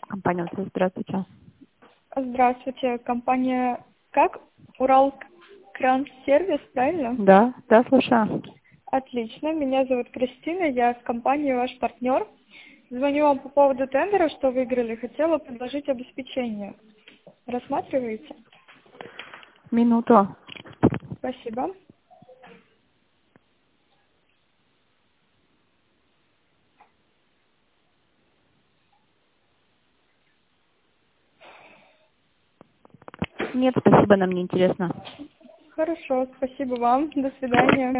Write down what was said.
Компания «Связь». Здравствуйте. Здравствуйте, компания как? Уралкрансервис, правильно? Да, да, слушаю. Отлично, меня зовут Кристина, я в компании ваш партнер. Звоню вам по поводу тендера, что выиграли, хотела предложить обеспечение. Рассматриваете? Минуту. Спасибо. Нет, спасибо, нам не интересно. Хорошо, спасибо вам, до свидания.